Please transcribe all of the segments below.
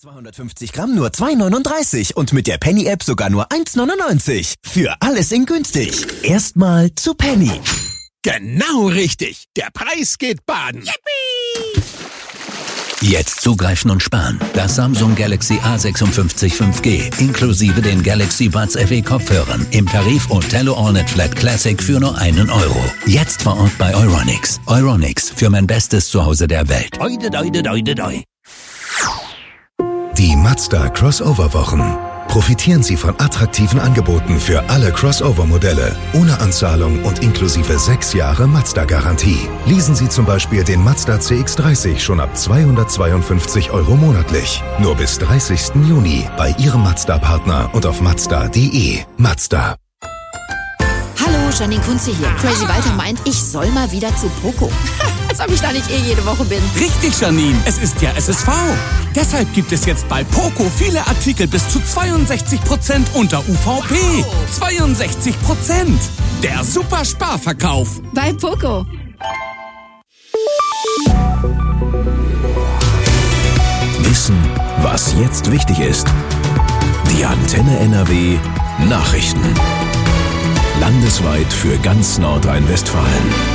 250 Gramm nur 2,39 und mit der Penny-App sogar nur 1,99. Für alles in günstig. Erstmal zu Penny. Genau richtig. Der Preis geht baden. Yippie! Jetzt zugreifen und sparen. Das Samsung Galaxy A56 5G inklusive den Galaxy Buds FE Kopfhörern im Tarif Othello AllNet Flat Classic für nur €1. Jetzt vor Ort bei Euronics. Euronics, für mein bestes Zuhause der Welt. Oide, doide, doide, doi. Die Mazda Crossover-Wochen. Profitieren Sie von attraktiven Angeboten für alle Crossover-Modelle, ohne Anzahlung und inklusive 6 Jahre Mazda-Garantie. Leasen Sie zum Beispiel den Mazda CX-30 schon ab €252 monatlich. Nur bis 30. Juni bei Ihrem Mazda-Partner und auf Mazda.de. Mazda. Hallo, Janine Kunze hier. Crazy Walter meint, ich soll mal wieder zu Poco. Als ob ich da nicht jede Woche bin. Richtig, Janine. Es ist ja SSV. Deshalb gibt es jetzt bei Poco viele Artikel bis zu 62% unter UVP. 62%. Der super Sparverkauf. Bei Poco. Wissen, was jetzt wichtig ist. Die Antenne NRW Nachrichten. Landesweit für ganz Nordrhein-Westfalen.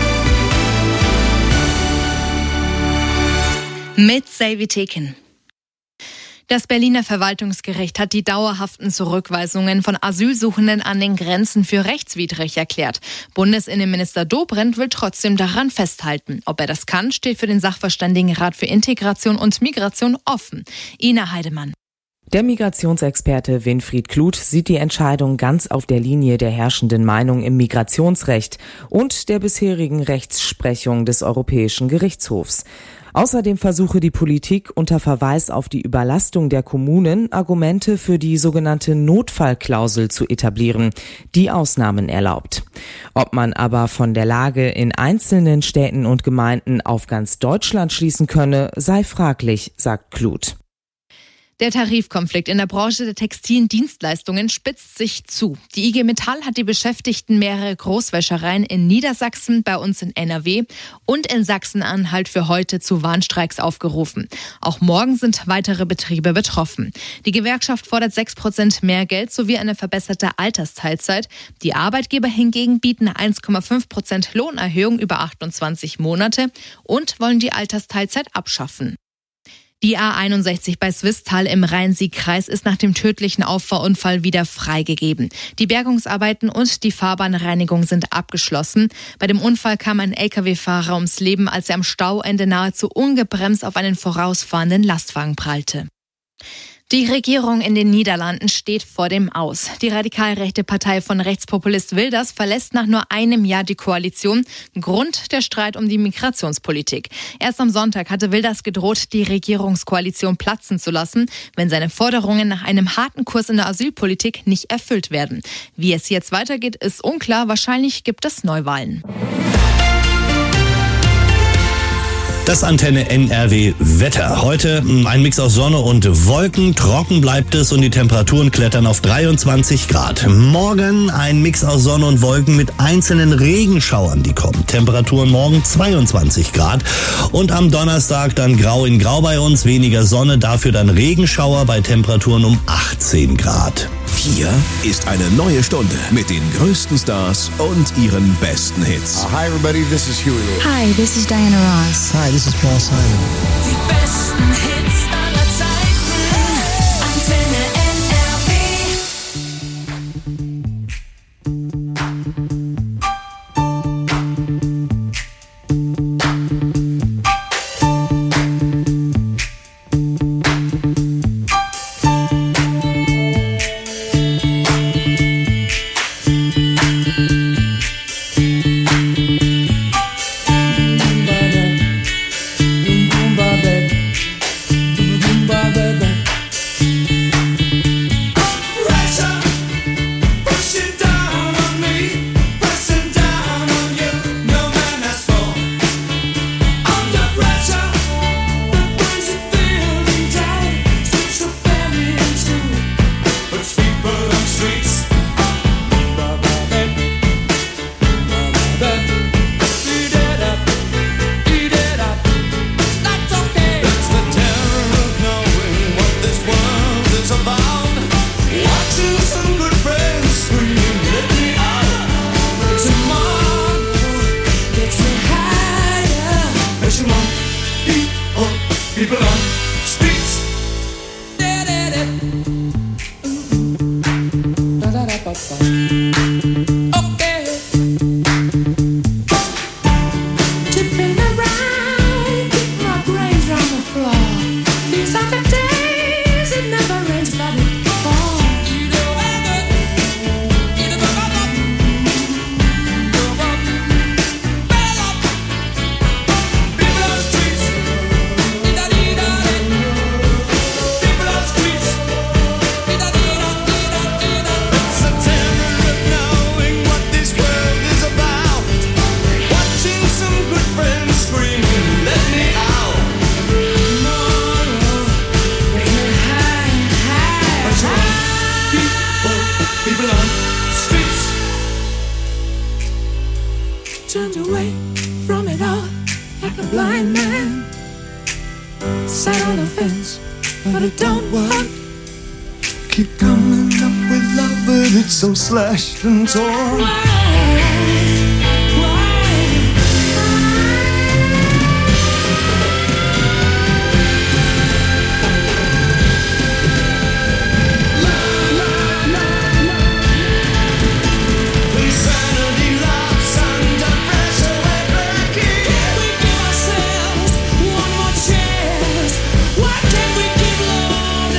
Mit Selvi Teken. Das Berliner Verwaltungsgericht hat die dauerhaften Zurückweisungen von Asylsuchenden an den Grenzen für rechtswidrig erklärt. Bundesinnenminister Dobrindt will trotzdem daran festhalten. Ob er das kann, steht für den Sachverständigenrat für Integration und Migration offen. Ina Heidemann. Der Migrationsexperte Winfried Kluth sieht die Entscheidung ganz auf der Linie der herrschenden Meinung im Migrationsrecht und der bisherigen Rechtsprechung des Europäischen Gerichtshofs. Außerdem versuche die Politik unter Verweis auf die Überlastung der Kommunen Argumente für die sogenannte Notfallklausel zu etablieren, die Ausnahmen erlaubt. Ob man aber von der Lage in einzelnen Städten und Gemeinden auf ganz Deutschland schließen könne, sei fraglich, sagt Kluth. Der Tarifkonflikt in der Branche der textilen Dienstleistungen spitzt sich zu. Die IG Metall hat die Beschäftigten mehrerer Großwäschereien in Niedersachsen, bei uns in NRW und in Sachsen-Anhalt für heute zu Warnstreiks aufgerufen. Auch morgen sind weitere Betriebe betroffen. Die Gewerkschaft fordert 6% mehr Geld sowie eine verbesserte Altersteilzeit. Die Arbeitgeber hingegen bieten 1,5% Lohnerhöhung über 28 Monate und wollen die Altersteilzeit abschaffen. Die A61 bei Swisttal im Rhein-Sieg-Kreis ist nach dem tödlichen Auffahrunfall wieder freigegeben. Die Bergungsarbeiten und die Fahrbahnreinigung sind abgeschlossen. Bei dem Unfall kam ein Lkw-Fahrer ums Leben, als er am Stauende nahezu ungebremst auf einen vorausfahrenden Lastwagen prallte. Die Regierung in den Niederlanden steht vor dem Aus. Die radikalrechte Partei von Rechtspopulist Wilders verlässt nach nur einem Jahr die Koalition. Grund der Streit um die Migrationspolitik. Erst am Sonntag hatte Wilders gedroht, die Regierungskoalition platzen zu lassen, wenn seine Forderungen nach einem harten Kurs in der Asylpolitik nicht erfüllt werden. Wie es jetzt weitergeht, ist unklar. Wahrscheinlich gibt es Neuwahlen. Das Antenne NRW Wetter. Heute ein Mix aus Sonne und Wolken. Trocken bleibt es und die Temperaturen klettern auf 23 Grad. Morgen ein Mix aus Sonne und Wolken mit einzelnen Regenschauern, die kommen. Temperaturen morgen 22 Grad. Und am Donnerstag dann grau in grau bei uns. Weniger Sonne, dafür dann Regenschauer bei Temperaturen um 18 Grad. Hier ist eine neue Stunde mit den größten Stars und ihren besten Hits. Hi everybody, this is Huey Lewis. Hi, this is Diana Ross. Hi, this is Paul Simon. Die besten Hits aller Zeiten. Antenne NRW. turned away from it all like a blind man. Sat on a fence, but it don't work. Keep coming up with love, but it's so slashed and torn.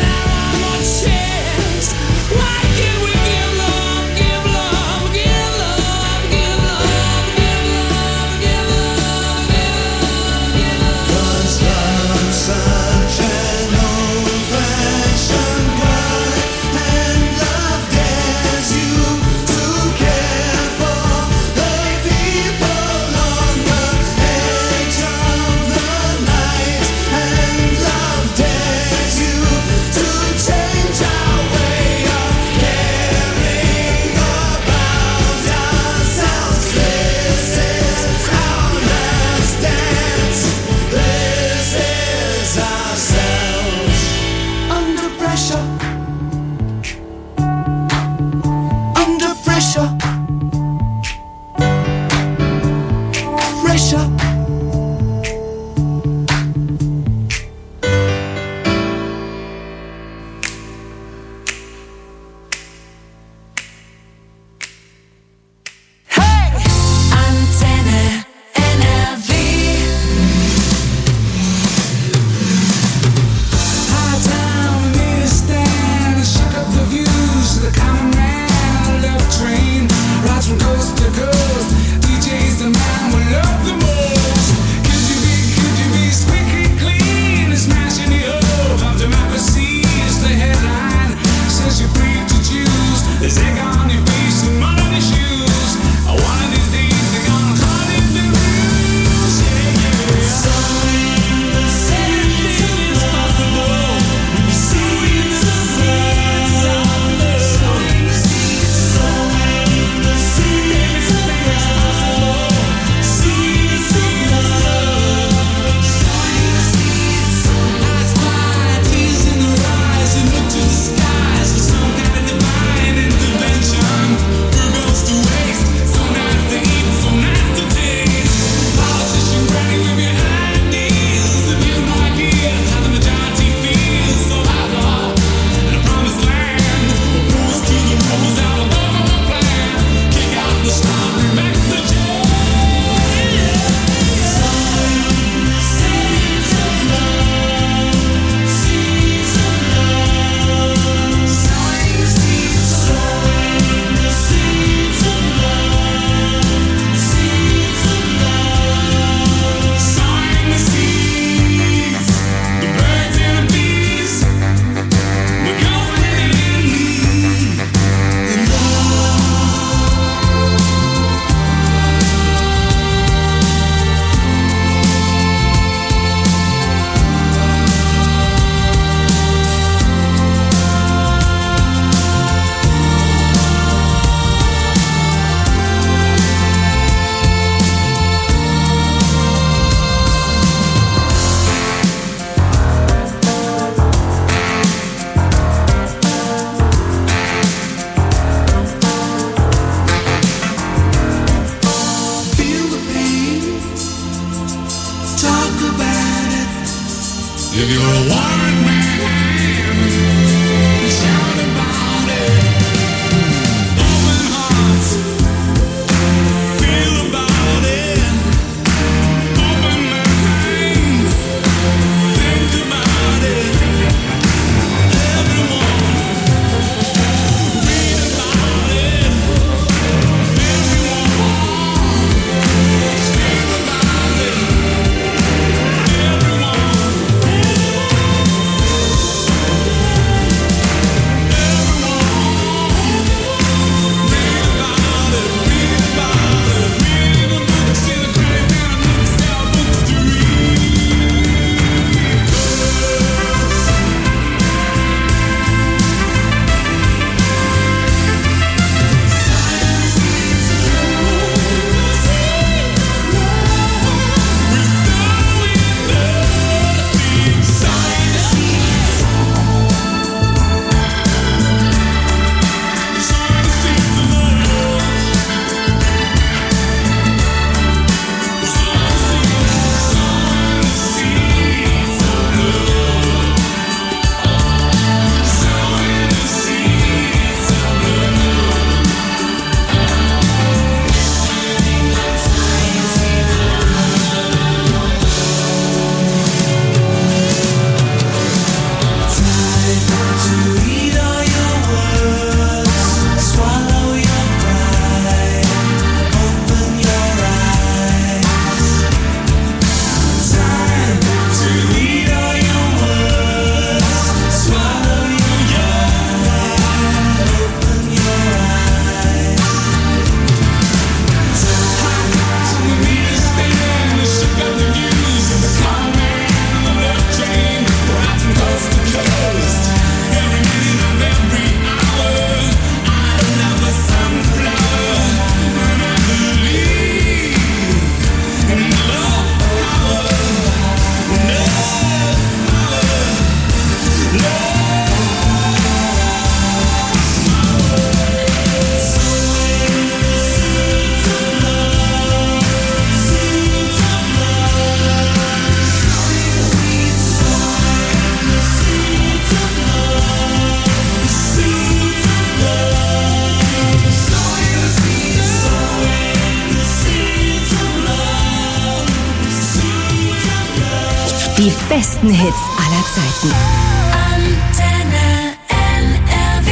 Why can't we give love, give love, give love? Die besten Hits aller Zeiten. Antenne NRW.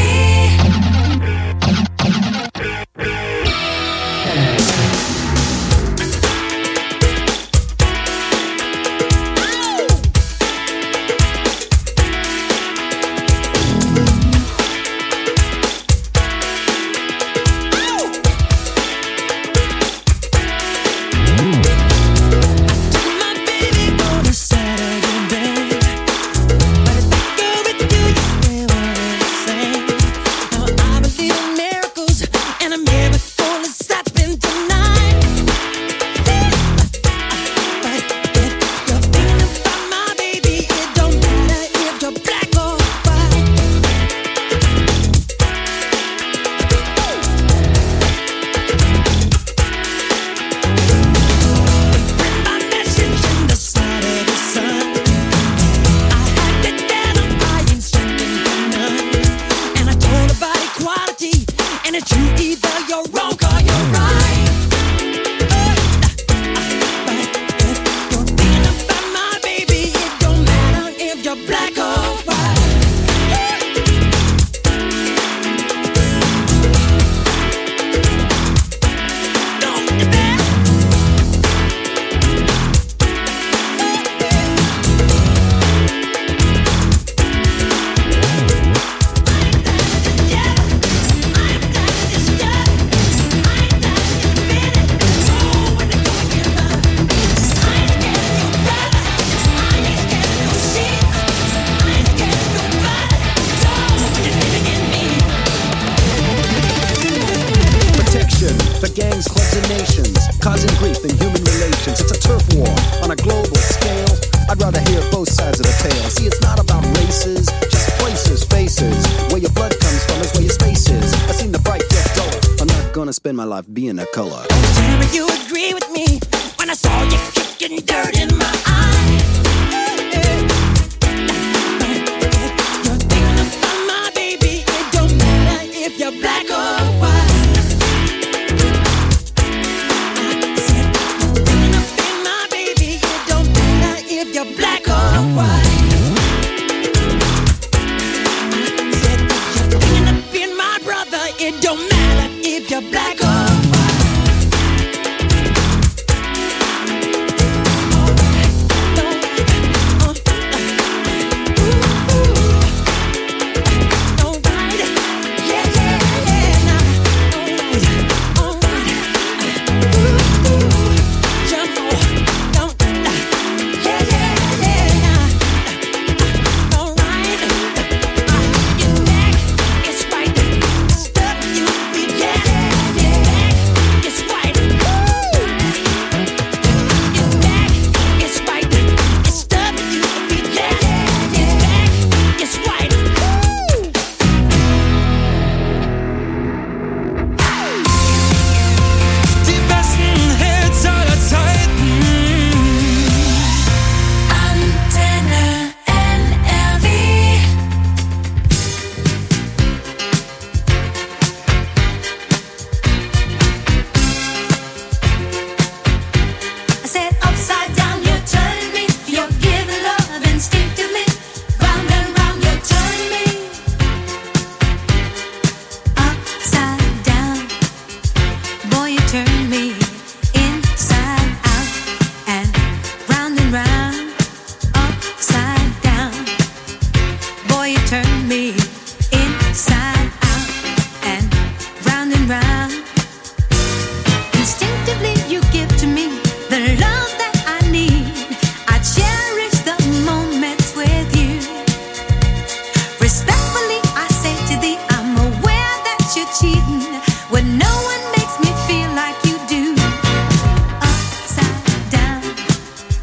Spend my life being a color. Tell me you agree with me when I saw you kicking dirt in my eye. You're thinking about my baby. It don't matter if you're black or white. I said you're thinking about my baby. It don't matter if you're black or white. I said you're thinking about my brother. It don't matter if you're black or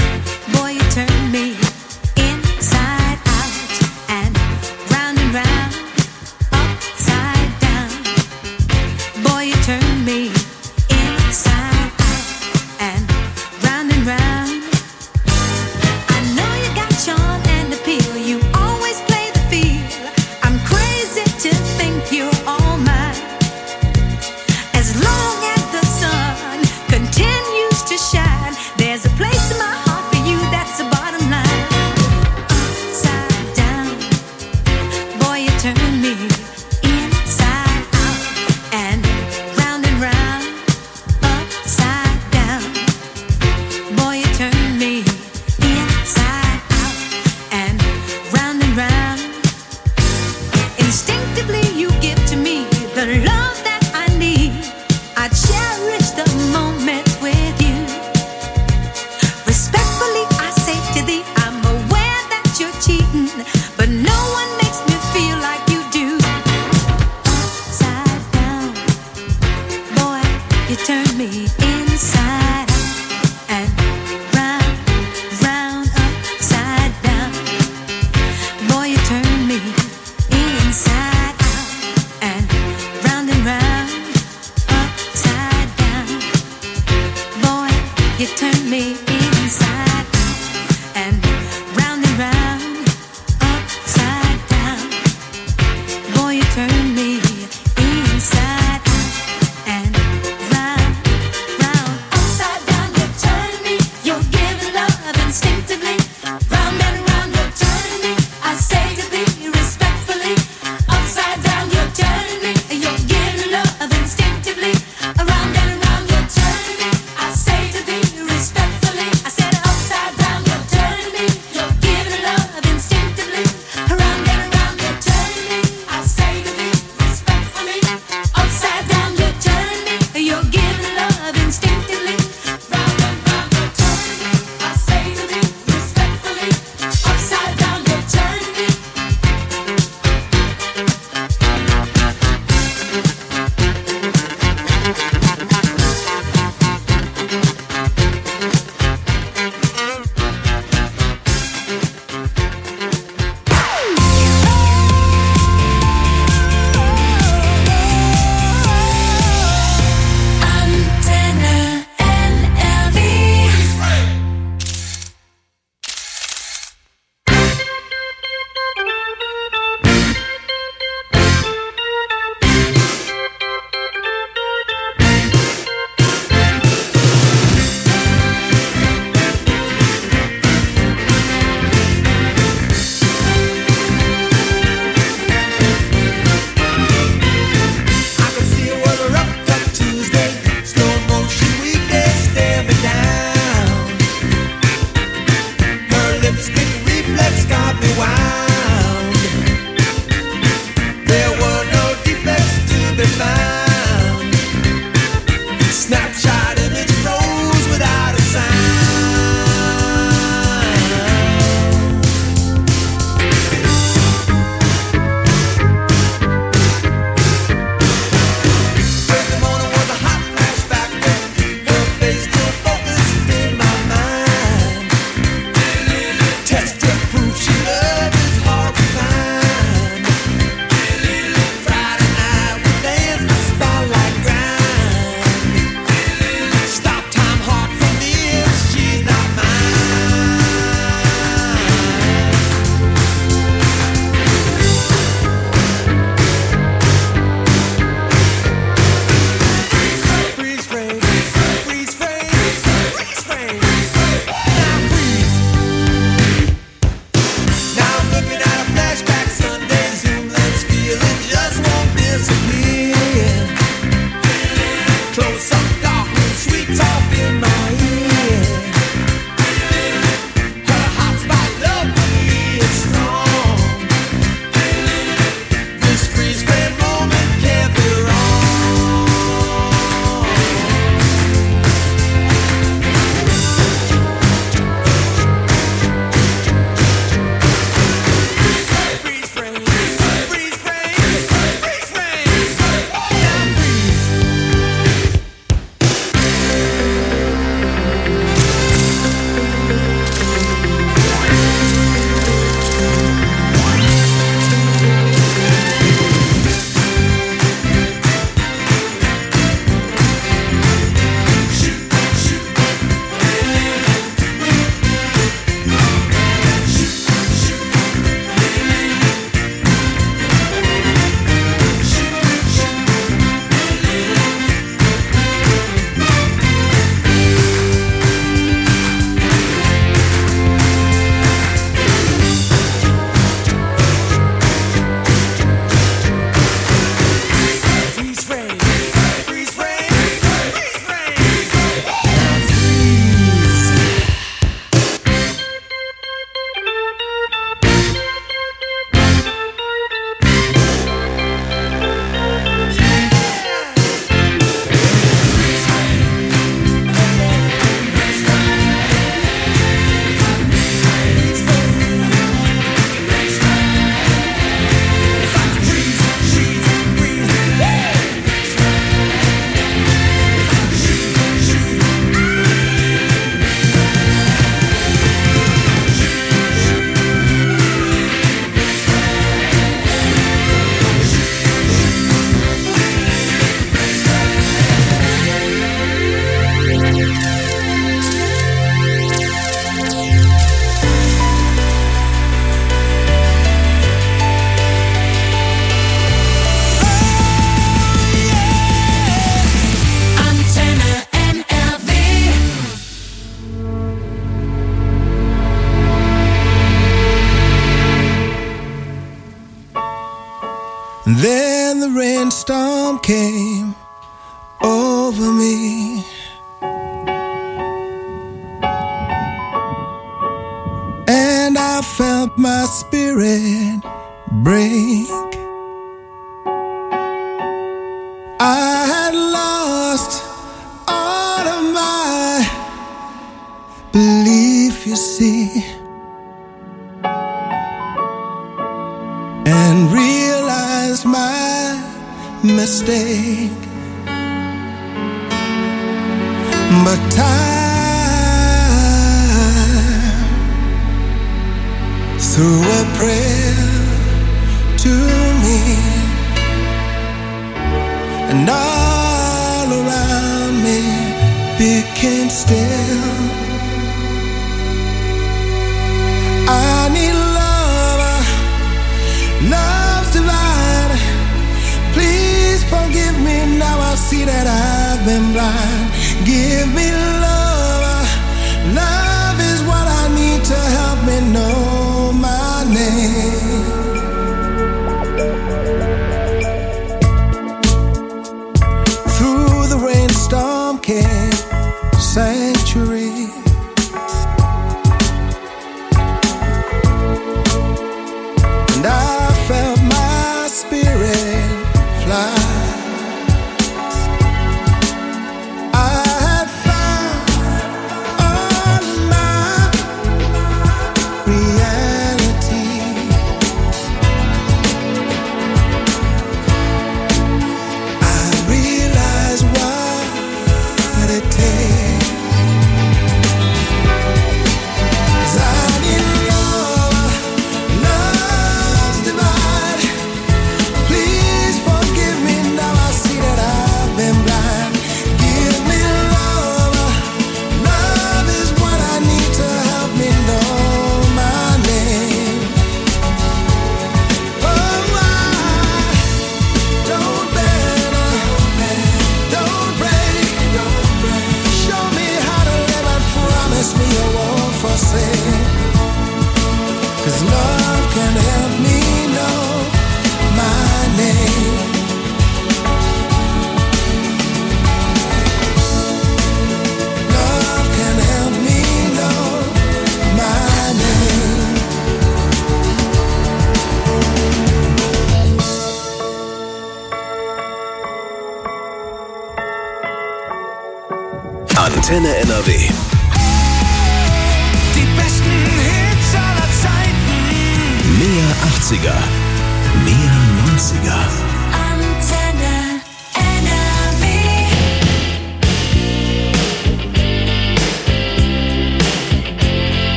turn me inside out and round and round. turn me inside out and round, round. Upside down, you turn me. You're giving love instinctively. Round and round, you're turning me. I say to thee respectfully. Upside down, you're turning me. You're giving love instinctively. Around and round, you're turning me. I say to thee respectfully. I said upside down, you're turning me. You're giving love instinctively. Around and round, you're turning me. I say to thee And then the rainstorm came over me. And I felt my spirit break. I had lost all of my belief, you see, and realized my mistake. But time threw a prayer to me, and all around me became still. I need love, love's divine. Please forgive me, now I see that I've been blind. Give me love, love is what I need to help me know my name. Through the rainstorm came sanctuary. And I felt my spirit fly. Antenne NRW. Die besten Hits aller Zeiten. Mehr 80er, mehr 90er. Antenne NRW.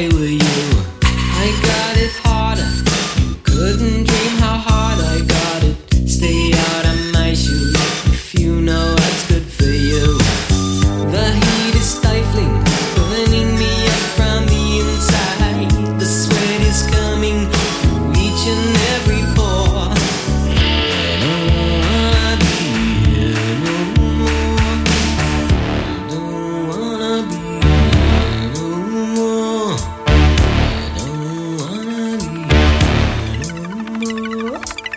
I were you. I got it harder. You couldn't dream how hard I got it. Stay out of my shoes if you know what's good for you. The heat is stifling, burning me up from the inside. The sweat is coming through each and every pore. I don't wanna be here no more. I don't wanna be here no more. I don't wanna be here no more.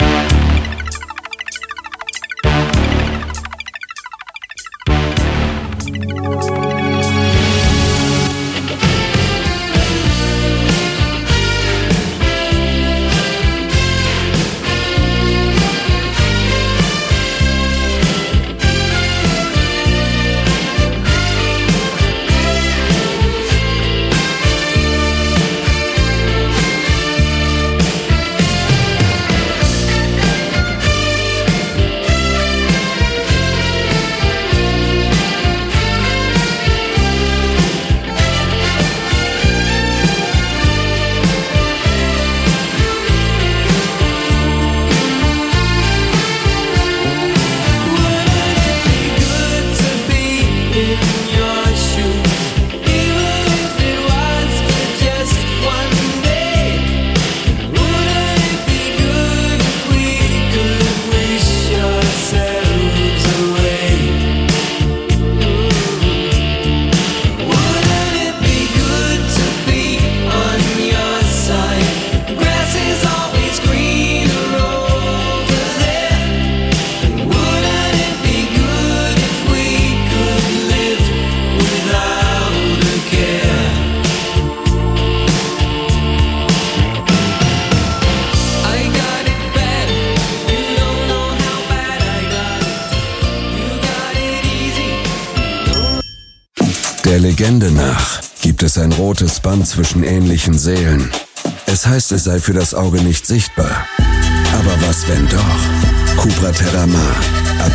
Der Legende nach gibt es ein rotes Band zwischen ähnlichen Seelen. Es heißt, es sei für das Auge nicht sichtbar. Aber was, wenn doch? Cupra Terramar. Ab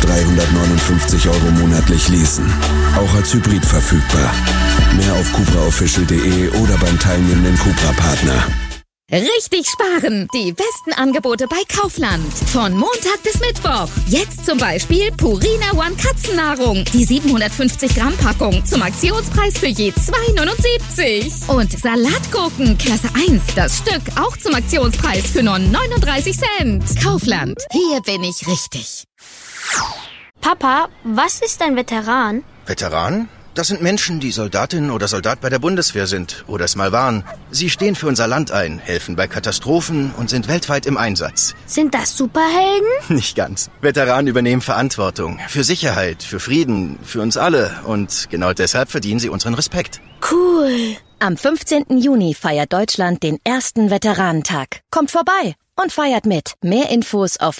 359 € monatlich leasen. Auch als Hybrid verfügbar. Mehr auf cupraofficial.de oder beim teilnehmenden Cupra-Partner. Richtig sparen! Die besten Angebote bei Kaufland. Von Montag bis Mittwoch. Jetzt zum Beispiel Purina One Katzennahrung. Die 750 Gramm Packung zum Aktionspreis für je 2,79. Und Salatgurken Klasse 1. Das Stück auch zum Aktionspreis für nur 39 Cent. Kaufland. Hier bin ich richtig. Papa, was ist ein Veteran? Veteran? Das sind Menschen, die Soldatin oder Soldat bei der Bundeswehr sind oder es mal waren. Sie stehen für unser Land ein, helfen bei Katastrophen und sind weltweit im Einsatz. Sind das Superhelden? Nicht ganz. Veteranen übernehmen Verantwortung für Sicherheit, für Frieden, für uns alle. Und genau deshalb verdienen sie unseren Respekt. Cool. Am 15. Juni feiert Deutschland den ersten Veteranentag. Kommt vorbei und feiert mit. Mehr Infos auf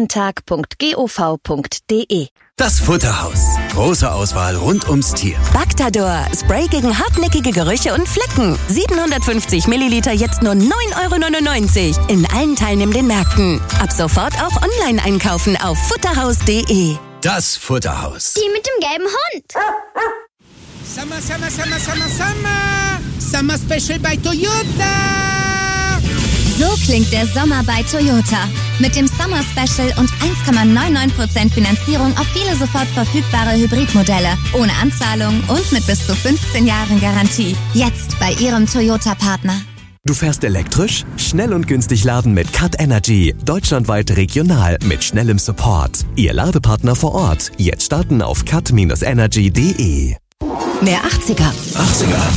veteranentag.gov.de. Das Futterhaus. Große Auswahl rund ums Tier. Bactador. Spray gegen hartnäckige Gerüche und Flecken. 750 Milliliter jetzt nur 9,99 € in allen teilnehmenden Märkten. Ab sofort auch online einkaufen auf futterhaus.de. Das Futterhaus. Die mit dem gelben Hund. Summer, Summer, Summer, Summer, Summer. Summer Special bei Toyota. So klingt der Sommer bei Toyota. Mit dem Summer Special und 1,99% Finanzierung auf viele sofort verfügbare Hybridmodelle. Ohne Anzahlung und mit bis zu 15 Jahren Garantie. Jetzt bei Ihrem Toyota-Partner. Du fährst elektrisch? Schnell und günstig laden mit Cut Energy. Deutschlandweit regional mit schnellem Support. Ihr Ladepartner vor Ort. Jetzt starten auf cut-energy.de. Mehr 80er. 80er.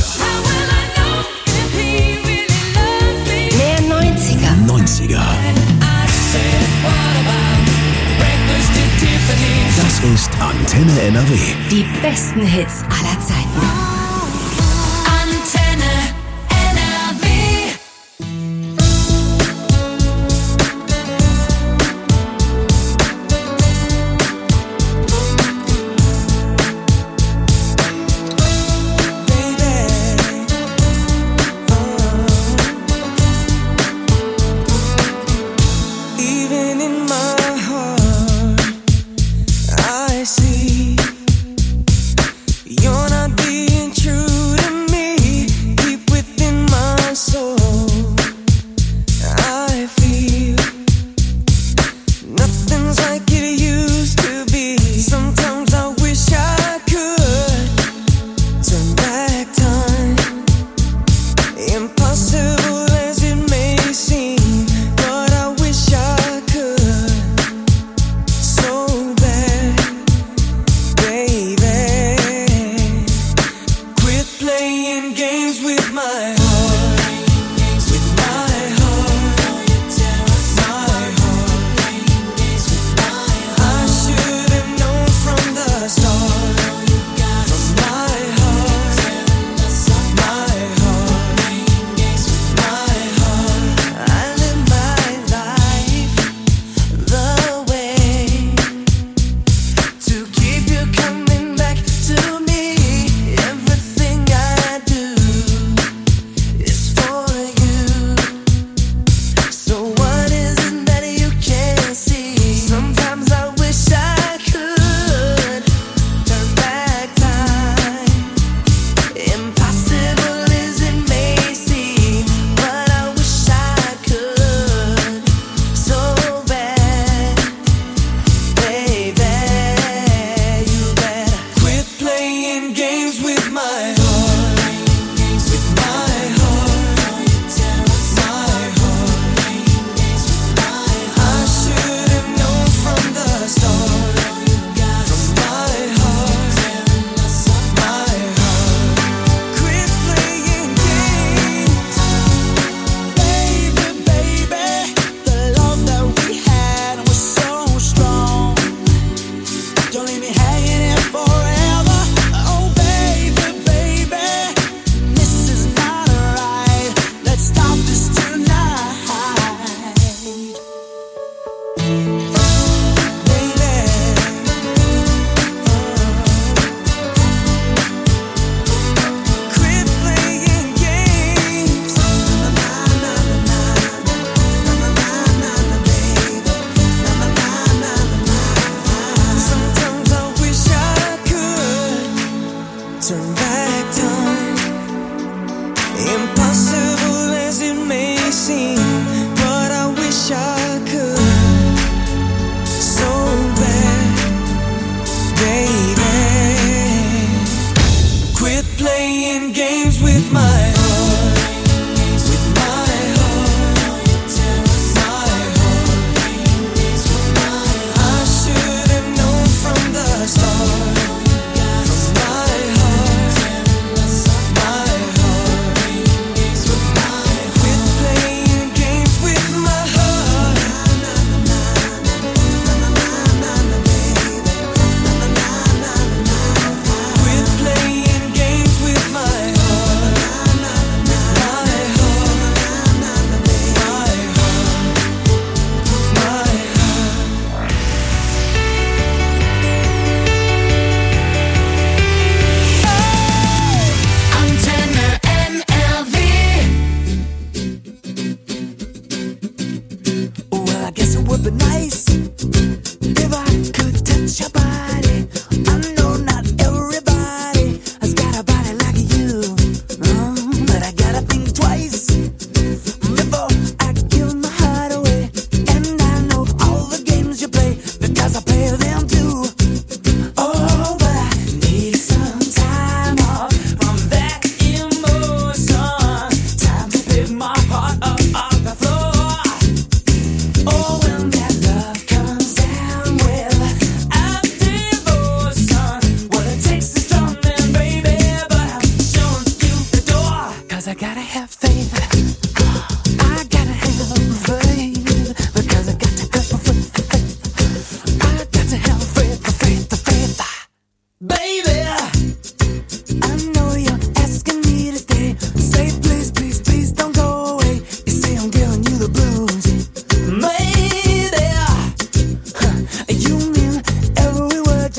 Mehr 90er. 90er. Das ist Antenne NRW. Die besten Hits aller Zeiten. Antenne NRW. Even in my heart, I see you're not being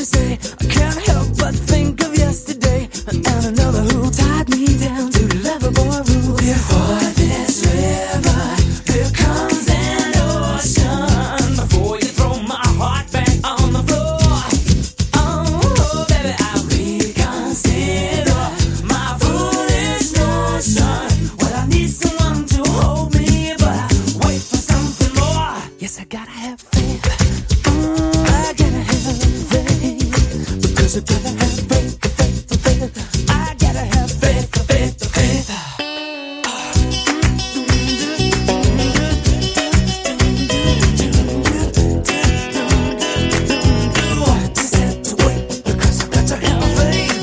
to say, I can't help but think of yesterday and another who tied me down to the lover boy rule. Before this river, there comes an ocean. Before you throw my heart back on the floor, oh baby, I'll reconsider my foolish notion. Well, I need someone to hold me, but I wait for something more. Yes, I gotta have faith. I gotta have faith, because I gotta have faith, faith. I gotta have faith, faith, faith. Just have to wait, because I got to have faith.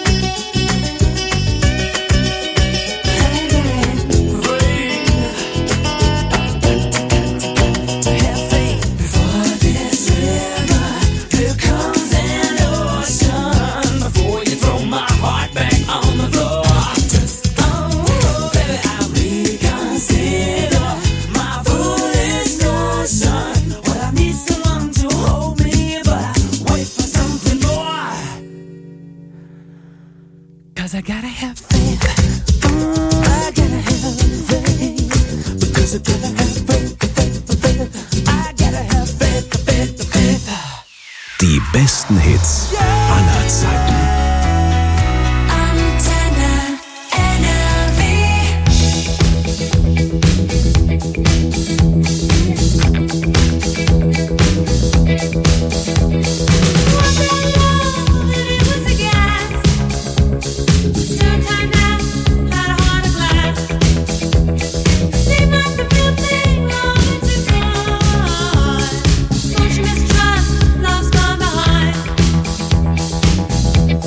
To have faith. Before this river, there comes an ocean. Before you throw my heart back on the floor, just oh baby, I'll reconsider my foolish notion. Well, I need someone to hold me, but I wait for something more. 'Cause I gotta have faith. I gotta have faith. Because I gotta have faith, faith, faith. I gotta have faith, faith, faith. Die besten Hits aller Zeiten. Antenne NRV.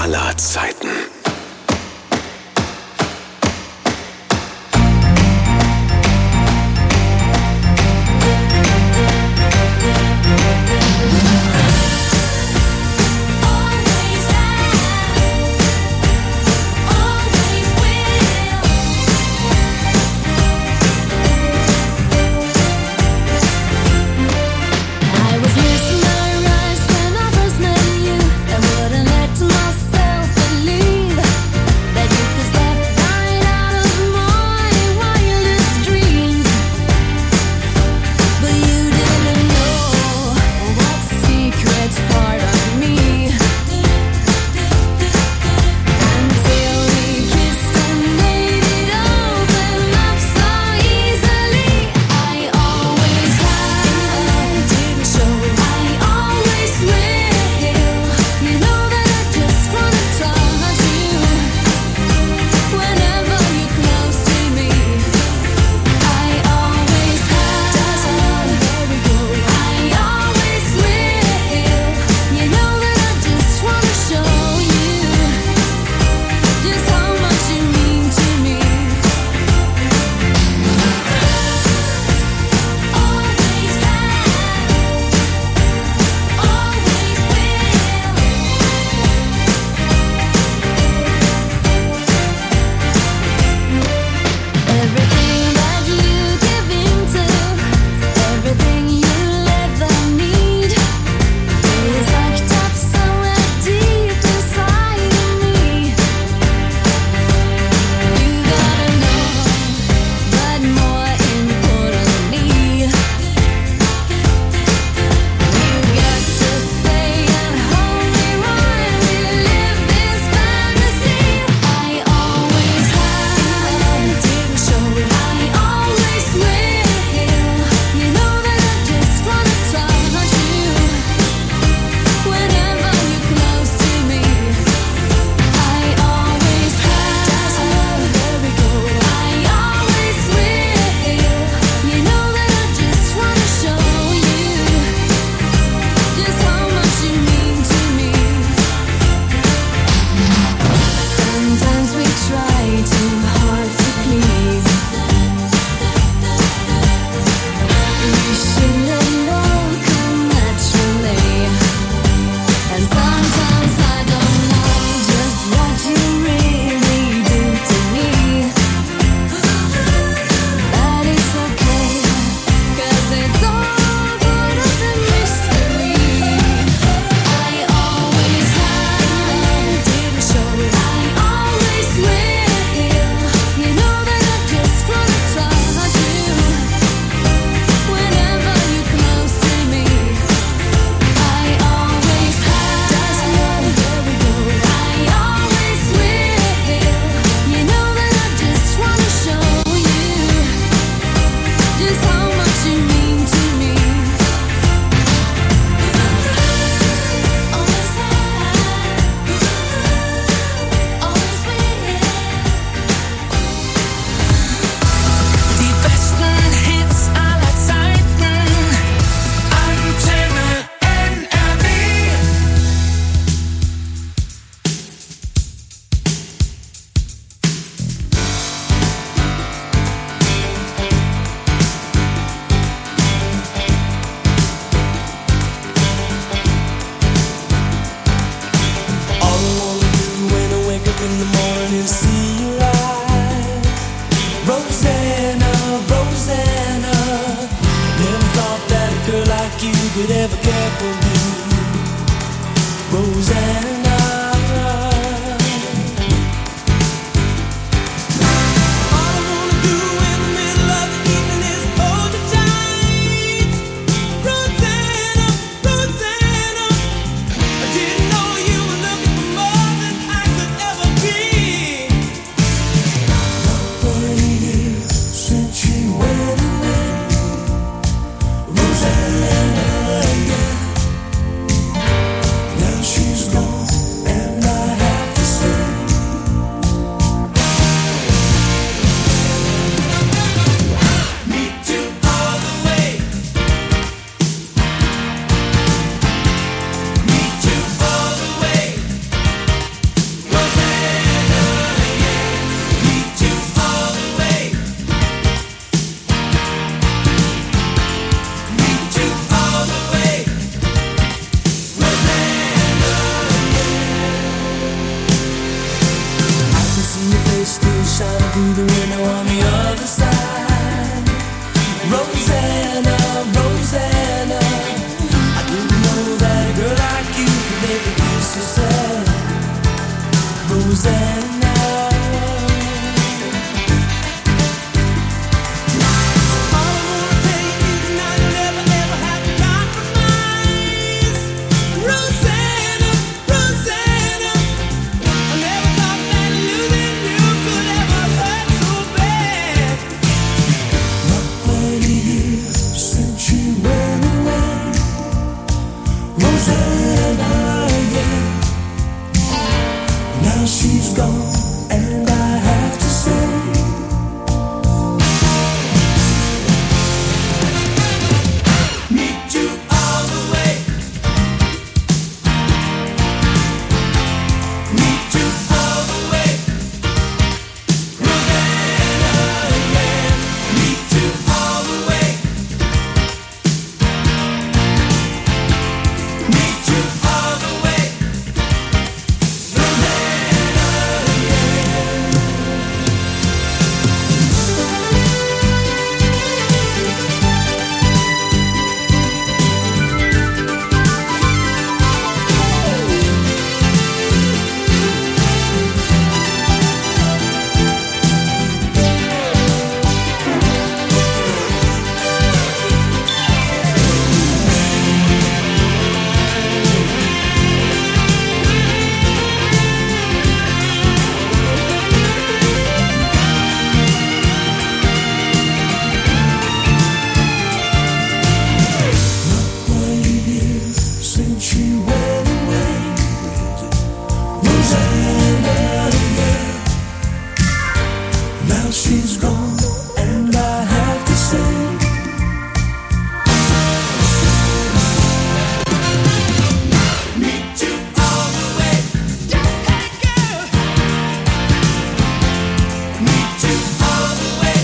aller Zeiten. could ever care for me, Rosanna. All I wanna do in the middle of the evening is hold you tight, Rosanna, Rosanna. I didn't know you were looking for more than I could ever be. Not 30 years since she went away, Rosanna. Now she's gone. Rosanna, Rosanna, I didn't know that a girl like you could make me feel so sad. Rosanna. She's gone, and I have to say, meet you all the way, meet you all the way, Rosanna, yeah, meet you all the way, meet you all the way. She's gone, and I have to say, meet you all the way, hey girl, meet you all the way,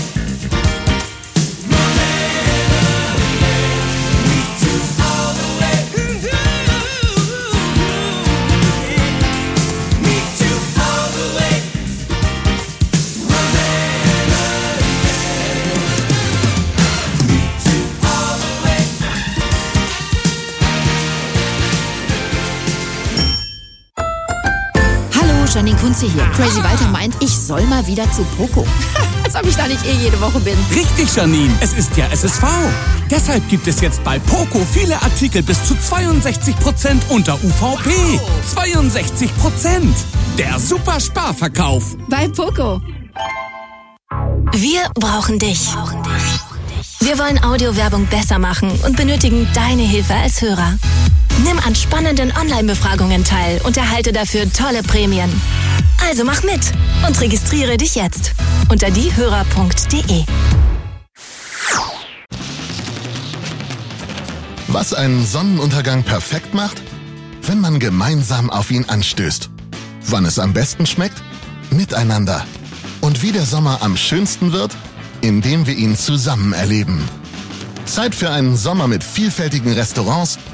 Rosanna, meet you all the way, meet you all the way. Janine Kunze hier. Crazy Walter meint, ich soll mal wieder zu Poco. Als ob ich da nicht jede Woche bin. Richtig, Janine. Es ist ja SSV. Deshalb gibt es jetzt bei Poco viele Artikel bis zu 62% unter UVP. 62%. Der super Sparverkauf. Bei Poco. Wir brauchen dich. Wir wollen Audiowerbung besser machen und benötigen deine Hilfe als Hörer. Nimm an spannenden Online-Befragungen teil und erhalte dafür tolle Prämien. Also mach mit und registriere dich jetzt unter diehörer.de. Was einen Sonnenuntergang perfekt macht? Wenn man gemeinsam auf ihn anstößt. Wann es am besten schmeckt? Miteinander. Und wie der Sommer am schönsten wird? Indem wir ihn zusammen erleben. Zeit für einen Sommer mit vielfältigen Restaurants,